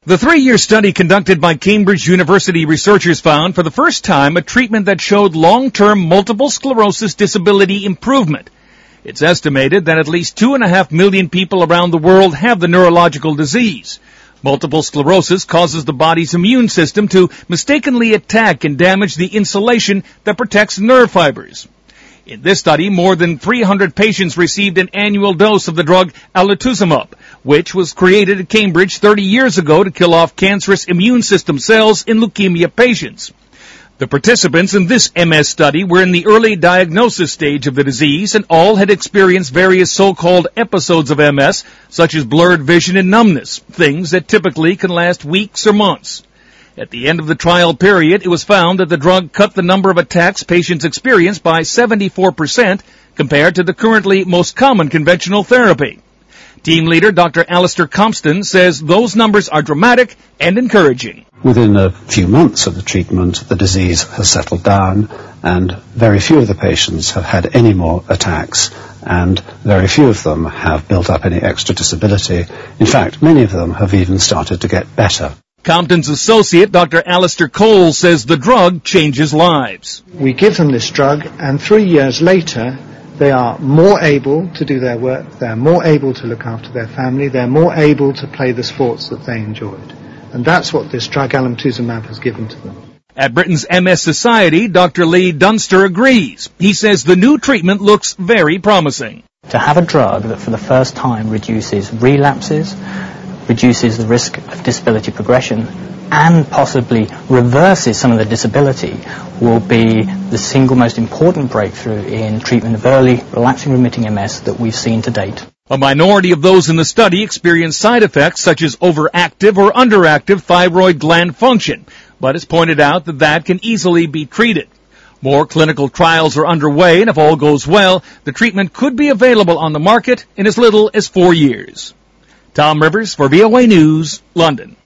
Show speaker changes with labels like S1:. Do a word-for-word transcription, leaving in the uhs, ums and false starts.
S1: The three-year study conducted by Cambridge University researchers found for the first time a treatment that showed long-term multiple sclerosis disability improvement. It's estimated that at least two and a half million people around the world have the neurological disease. Multiple sclerosis causes the body's immune system to mistakenly attack and damage the insulation that protects nerve fibers. In this study, more than three hundred patients received an annual dose of the drug alemtuzumab, which was created at Cambridge thirty years ago to kill off cancerous immune system cells in leukemia patients. The participants in this M S study were in the early diagnosis stage of the disease and all had experienced various so-called episodes of M S, such as blurred vision and numbness, things that typically can last weeks or months. At the end of the trial period, it was found that the drug cut the number of attacks patients experienced by seventy-four percent compared to the currently most common conventional therapy. Team leader Doctor Alistair Compston says those numbers are dramatic and encouraging.
S2: Within a few months of the treatment, the disease has settled down and very few of the patients have had any more attacks and very few of them have built up any extra disability. In fact, many of them have even started to get better.
S1: Compton's associate, Doctor Alistair Cole, says the drug changes lives.
S3: We give them this drug, and three years later, they are more able to do their work, they're more able to look after their family, they're more able to play the sports that they enjoyed. And that's what this drug alemtuzumab has given to them.
S1: At Britain's M S Society, Doctor Lee Dunster agrees. He says the new treatment looks very promising.
S4: To have a drug that for the first time reduces relapses, reduces the risk of disability progression, and possibly reverses some of the disability will be the single most important breakthrough in treatment of early relapsing remitting M S that we've seen to date.
S1: A minority of those in the study experienced side effects such as overactive or underactive thyroid gland function, but it's pointed out that that can easily be treated. More clinical trials are underway, and if all goes well, the treatment could be available on the market in as little as four years. Tom Rivers for V O A News, London.